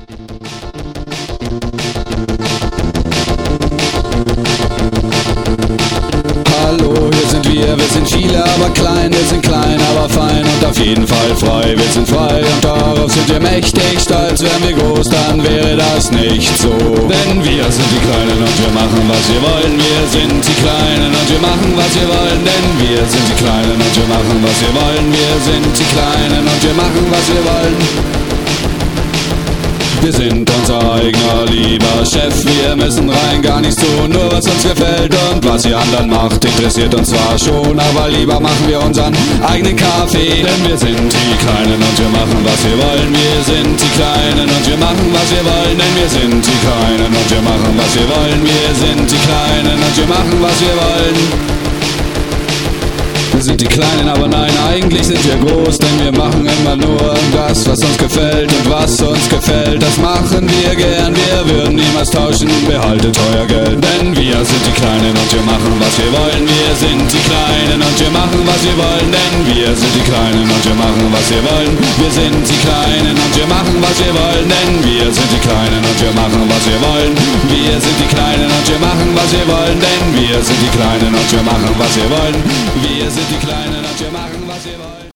Hallo, hier sind wir sind viele, aber klein, wir sind klein, aber fein und auf jeden Fall frei. Wir sind frei und darauf sind wir mächtig stolz. Wären wir groß, dann wäre das nicht so. Denn wir sind die Kleinen und wir machen, was wir wollen. Wir sind die Kleinen und wir machen, was wir wollen. Denn wir sind die Kleinen und wir machen, was wir wollen. Wir sind die Kleinen und wir machen, was wir wollen. Wir sind unser eigener lieber Chef, wir müssen rein gar nichts tun, nur was uns gefällt. Und was ihr anderen macht, interessiert uns zwar schon, aber lieber machen wir unseren eigenen Kaffee. Denn wir sind die Kleinen und wir machen, was wir wollen. Wir sind die Kleinen und wir machen, was wir wollen. Denn wir sind die Kleinen und wir machen, was wir wollen. Wir sind die Kleinen und wir machen, was wir wollen. Wir sind die Kleinen, aber nein, eigentlich sind wir groß, denn wir machen immer nur das, was uns gefällt. Und was uns gefällt, das machen wir gern. Wir würden niemals tauschen, behaltet euer Geld. Denn wir sind die Kleinen und wir machen, was wir wollen. Wir sind die Kleinen und wir machen, was wir wollen. Denn wir sind die Kleinen und wir machen, was wir wollen. Wir sind die Kleinen und wir machen, was wir wollen. Denn wir sind die Kleinen und wir machen, was wir wollen. Wir sind die Kleinen und wir machen, was wir wollen. Denn wir sind die Kleinen und wir machen, was wir wollen. Wir sind die Kleinen und wir machen, was wir wollen.